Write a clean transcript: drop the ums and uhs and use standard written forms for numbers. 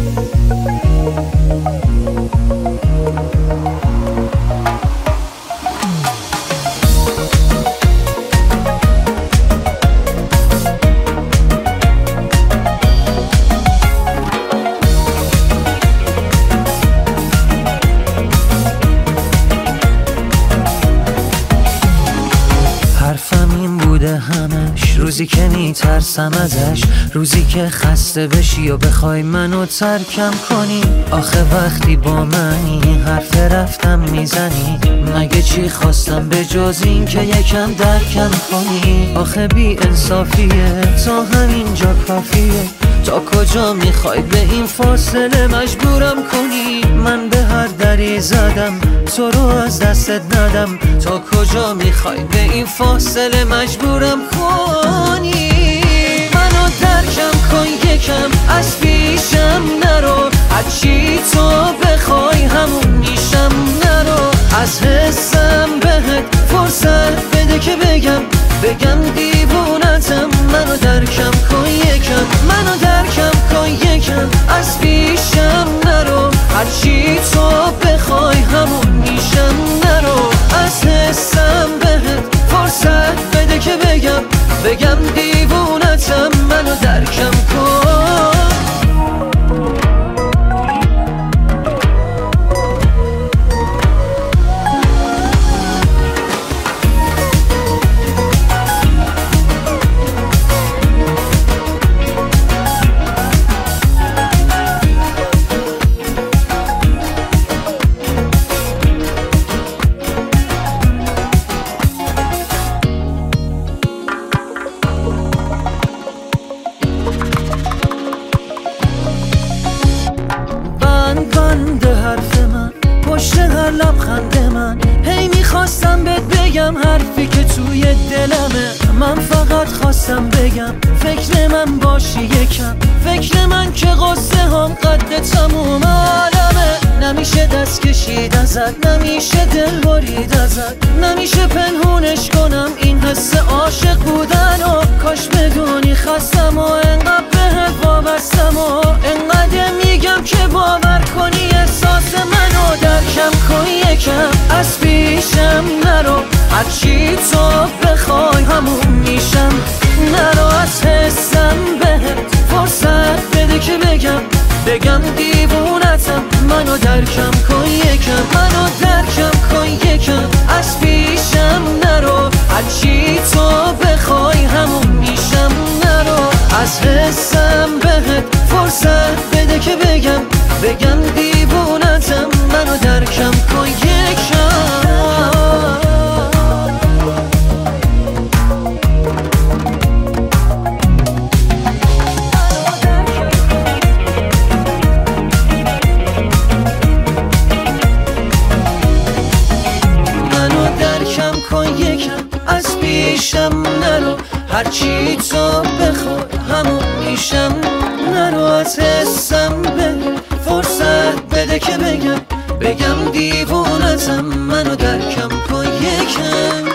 همش روزی که میترسم ازش، روزی که خسته بشی و بخوای منو ترکم کنی. آخه وقتی با منی حرف رفتم میزنی، مگه چی خواستم به جز این که یکم درکم کنی؟ آخه بی انصافیه تا همینجا کافیه، تا کجا میخوای به این فاصله مجبورم کنی؟ من به هر دری زدم تو رو از دستت ندم، تا کجا میخوای به این فاصله مجبورم کنی؟ منو درکم کن یکم، از پیشم نرو، هرچی تو بخوای همون میشم. نرو از حسم بهت فرصت بده که بگم دیوونتم. منو درکم کن یکم، منو درکم کن یکم، از پیشم نرو، هرچی تو بخوای همون میشم. نرو از حسم بهت فرصت بده که بگم دیوونتم. منو درکم کن. بند حرف من پشت هر لبخند من، هی میخواستم بهت بگم حرفی که توی دلمه. من فقط خواستم بگم فکر من باشی یکم، فکر من که قصه هم قد تموم عالمه. نمیشه دست کشید ازت، نمیشه دل برید ازت، نمیشه پنهونش کنم این حس عاشق بودن. و کاش بدونی خستم و انقدر بهت وابستم و انقدر میگم که باور کنی احساس منو. درکم کن یکم، از پیشم نرو، هرچی تو بخوای همون میشم. نرو از حسم بهت فرصت بده که بگم دیوونتم. منو درکم کن یکم، منو درکم کن یکم، از پیشم نرو، هرچی تو بخوای همون میشم. نرو از حسم بهت فرصت بده که بگم دیوونتم. منو درکم کن یکم. کن یکم، از پیشم نرو، هرچی تو بخوای همون میشم. نرو از حسم به فرصت بده که بگم دیوونتم. منو درکم کن یکم.